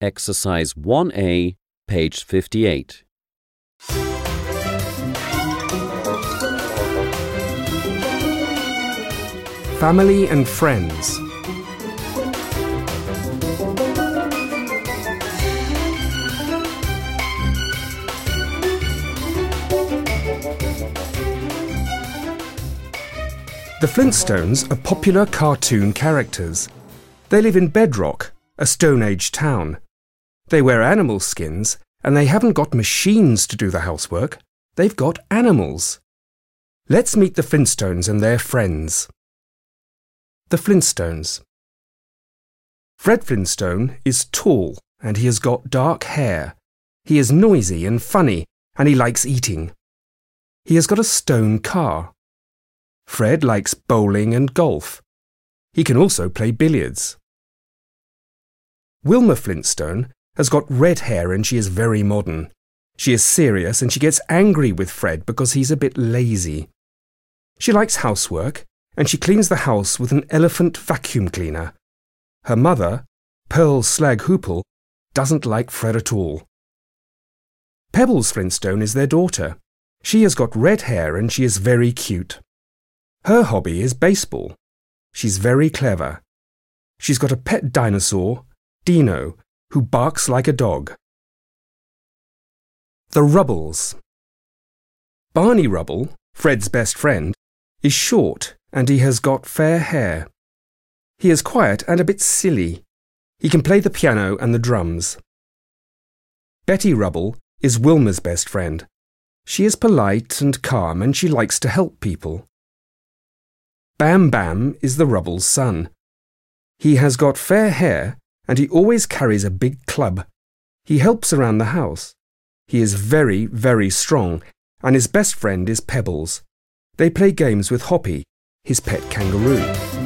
Exercise 1A, page 58. Family and friends. The Flintstones are popular cartoon characters. They live in Bedrock, a Stone Age town. They wear animal skins, and they haven't got machines to do the housework. They've got animals. Let's meet the Flintstones and their friends. The Flintstones. Fred Flintstone is tall and he has got dark hair. He is noisy and funny and he likes eating. He has got a stone car. Fred likes bowling and golf. He can also play billiards. Wilma Flintstone has got red hair and she is very modern. She is serious and she gets angry with Fred because he's a bit lazy. She likes housework and she cleans the house with an elephant vacuum cleaner. Her mother, Pearl Slag Hoople, doesn't like Fred at all. Pebbles Flintstone is their daughter. She has got red hair and she is very cute. Her hobby is baseball. She's very clever. She's got a pet dinosaur, Dino, who barks like a dog. The Rubbles. Barney Rubble, Fred's best friend, is short and he has got fair hair. He is quiet and a bit silly. He can play the piano and the drums. Betty Rubble is Wilma's best friend. She is polite and calm and she likes to help people. Bam Bam is the Rubble's son. He has got fair hair and he always carries a big club. He helps around the house. He is very, very strong and his best friend is Pebbles. They play games with Hoppy, his pet kangaroo.